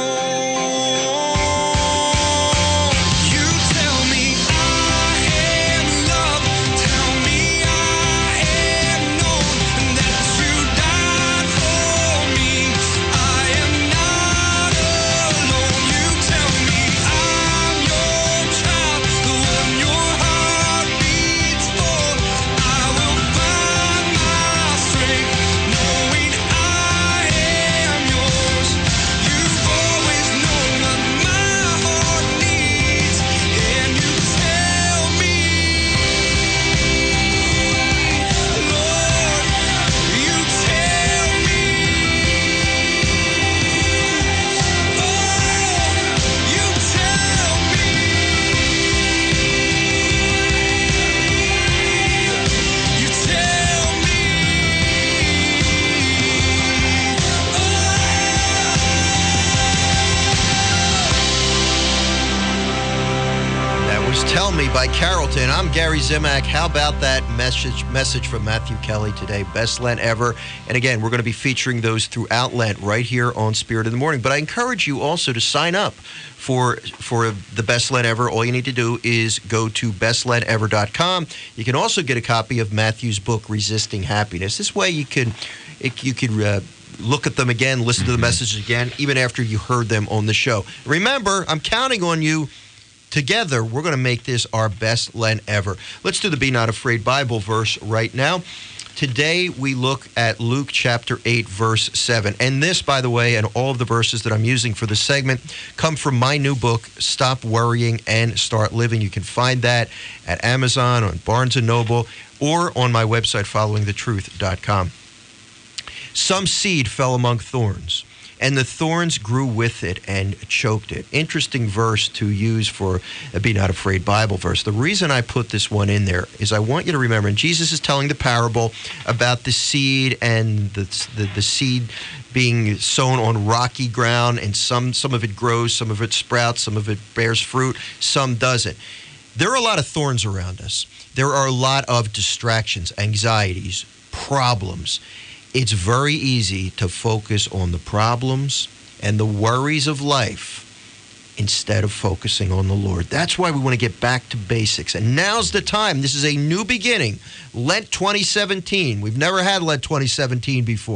known. You tell me I am loved. Tell me I am known, and that you died for me. I am not alone. You tell me I'm your child, the one your heart beats for. I will find my strength knowing I am yours. You've always known what my heart needs, and you tell me, Lord, you tell me, oh, you tell me, you tell me, That was Tell Me by Carrollton. I'm Gary Zimak. How about that message from Matthew Kelly today? Best Lent ever. And again, we're going to be featuring those throughout Lent right here on Spirit in the Morning. But I encourage you also to sign up for the Best Lent ever. All you need to do is go to bestlentever.com. You can also get a copy of Matthew's book, Resisting Happiness. This way you could look at them again, listen to the messages again, even after you heard them on the show. Remember, I'm counting on you. Together, we're going to make this our best Lent ever. Let's do the Be Not Afraid Bible verse right now. Today, we look at Luke chapter 8, verse 7. And this, by the way, and all of the verses that I'm using for this segment come from my new book, Stop Worrying and Start Living. You can find that at Amazon, on Barnes & Noble, or on my website, followingthetruth.com. Some seed fell among thorns, and the thorns grew with it and choked it. Interesting verse to use for a Be Not Afraid Bible verse. The reason I put this one in there is I want you to remember, and Jesus is telling the parable about the seed and the seed being sown on rocky ground, and some of it grows, some of it sprouts, some of it bears fruit, some doesn't. There are a lot of thorns around us. There are a lot of distractions, anxieties, problems. It's very easy to focus on the problems and the worries of life instead of focusing on the Lord. That's why we want to get back to basics. And now's the time. This is a new beginning. Lent 2017. We've never had Lent 2017 before.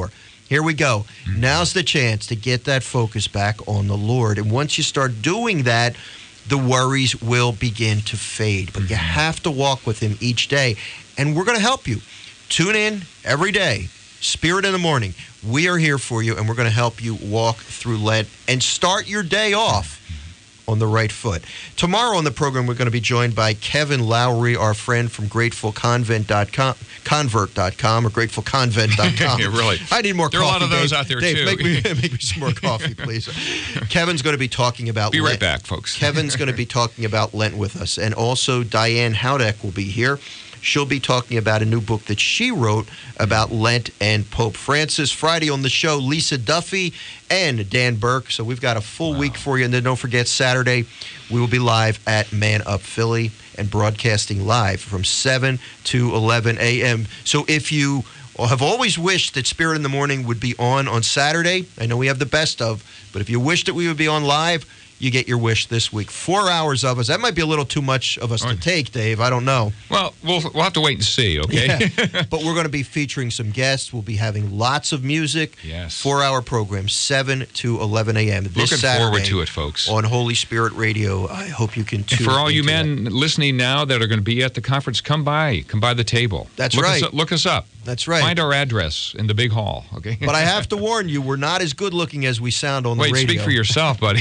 Here we go. Now's the chance to get that focus back on the Lord. And once you start doing that, the worries will begin to fade. But you have to walk with him each day. And we're going to help you. Tune in every day. Spirit in the Morning. We are here for you, and we're going to help you walk through Lent and start your day off on the right foot. Tomorrow on the program, we're going to be joined by Kevin Lowry, our friend from GratefulConvert.com or GratefulConvent.com. Yeah, really. I need more there coffee. There are a lot of those Dave. out there, Dave, too. Make me some more coffee, please. Kevin's going to be talking about Be right Lent. back, folks. Kevin's going to be talking about Lent with us. And also, Diane Howdeck will be here. She'll be talking about a new book that she wrote about Lent and Pope Francis. Friday on the show, Lisa Duffy and Dan Burke. So we've got a full week for you. And then don't forget, Saturday, we will be live at Man Up Philly and broadcasting live from 7 to 11 a.m. So if you have always wished that Spirit in the Morning would be on Saturday, I know we have the best of, but if you wish that we would be on live, you get your wish this week. 4 hours of us. That might be a little too much of us to take, Dave. I don't know. Well, we'll have to wait and see, okay? Yeah. But we're going to be featuring some guests. We'll be having lots of music. Yes. 4-hour program, 7 to 11 a.m. This Looking Saturday forward to it, folks. On Holy Spirit Radio. I hope you can tune in. And for all you men listening now that are going to be at the conference, come by the table. That's look right. Look us up. That's right. Find our address in the big hall, okay? But I have to warn you, we're not as good looking as we sound on the radio. Wait, speak for yourself, buddy.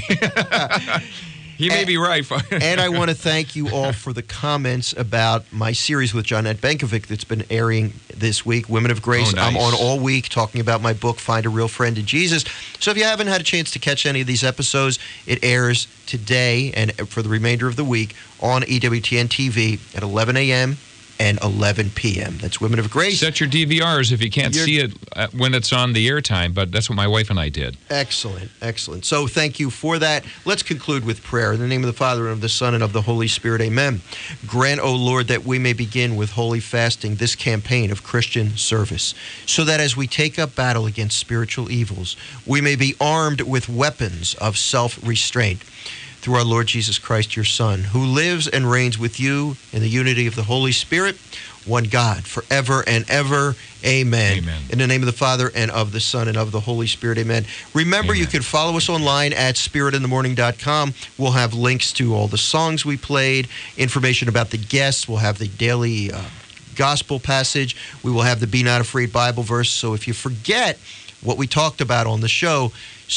He may be right. And I want to thank you all for the comments about my series with Jonette Benkovic that's been airing this week, Women of Grace. Oh, nice. I'm on all week talking about my book, Find a Real Friend in Jesus. So if you haven't had a chance to catch any of these episodes, it airs today and for the remainder of the week on EWTN TV at 11 a.m. and 11 p.m. That's Women of Grace. Set your DVRs if you can't see it when it's on the airtime, but that's what my wife and I did. Excellent, excellent. So thank you for that. Let's conclude with prayer. In the name of the Father, and of the Son, and of the Holy Spirit, amen. Grant, O Lord, that we may begin with holy fasting this campaign of Christian service, so that as we take up battle against spiritual evils, we may be armed with weapons of self-restraint. Through our Lord Jesus Christ, your Son, who lives and reigns with you in the unity of the Holy Spirit, one God, forever and ever. Amen. Amen. In the name of the Father, and of the Son, and of the Holy Spirit. Amen. Remember, Amen. You can follow us online at spiritinthemorning.com. We'll have links to all the songs we played, information about the guests. We'll have the daily gospel passage. We will have the Be Not Afraid Bible verse. So if you forget what we talked about on the show,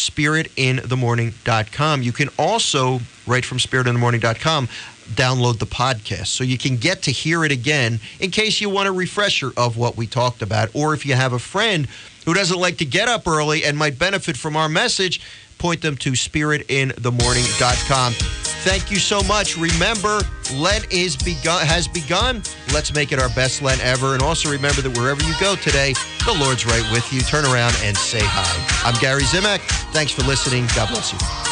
spiritinthemorning.com. You can also, right from spiritinthemorning.com, download the podcast so you can get to hear it again in case you want a refresher of what we talked about. Or if you have a friend who doesn't like to get up early and might benefit from our message, point them to spiritinthemorning.com. Thank you so much. Remember, Lent has begun. Let's make it our best Lent ever. And also remember that wherever you go today, the Lord's right with you. Turn around and say hi. I'm Gary Zimak. Thanks for listening. God bless you.